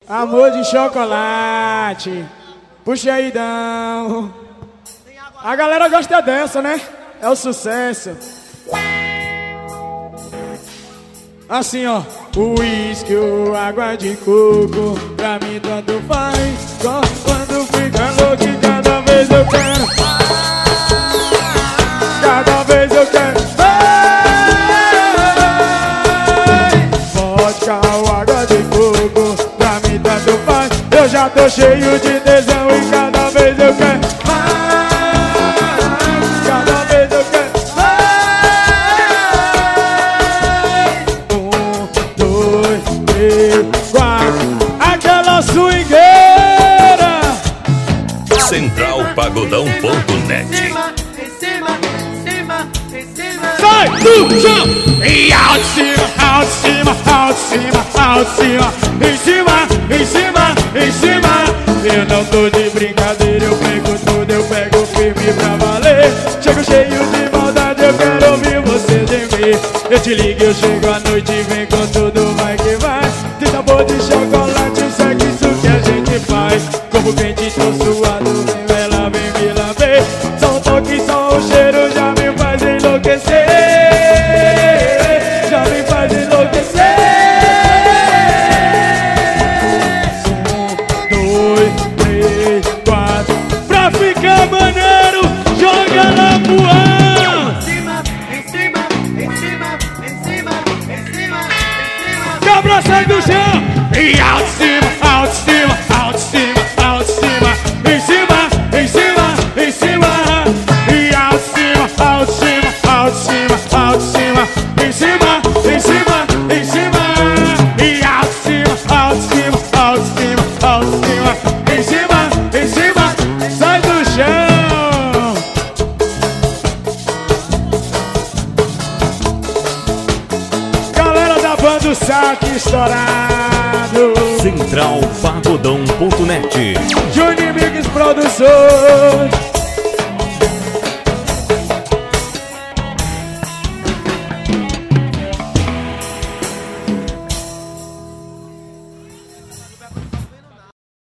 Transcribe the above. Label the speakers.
Speaker 1: Amor de chocolate. Puxa aí, dão. A galera gosta dessa, né? É o sucesso. Assim, ó. Uísque ou água de coco, pra mim tanto faz. Quando fica louco, cada vez eu quero. Cada vez eu quero. Vodka ou água de coco, pra mim tanto faz. Eu já tô cheio de tesão e cada vez eu quero. Cada vez eu quero. Aquela swingueira.
Speaker 2: Centralpagodão.net.
Speaker 1: Sai do chão e alto cima, alto cima, alto cima, alto cima, em cima, em cima, em cima. Eu não tô de brincadeira, eu pego tudo, eu pego firme pra valer. Chego cheio de maldade, eu quero ouvir você gemer. Eu te ligo, eu chego à noite e vem com tudo, vai que vai. De sabor de chocolate, isso é isso que a gente faz. Como quente, tô suado, vem ela, vem me lamber. Só um toque, só um cheiro já me faz enlouquecer. Já me faz enlouquecer. 1, 2, 3, 4. Pra ficar maneiro, joga lá pro ar.
Speaker 3: Em cima, em cima, em cima, em cima, em cima, em cima.
Speaker 1: Cabra sai do chão e alto cima, alto cima, alto cima, alto cima, em cima, em cima, em cima. E alto cima, alto cima, alto cima, alto cima, em cima, em cima, em cima. E alto cima, alto cima, alto cima, alto cima, em cima, em cima. Sai do chão. Galera da banda Saque estourado.
Speaker 2: Centralpagodão.net.
Speaker 1: Juni Mix Produções.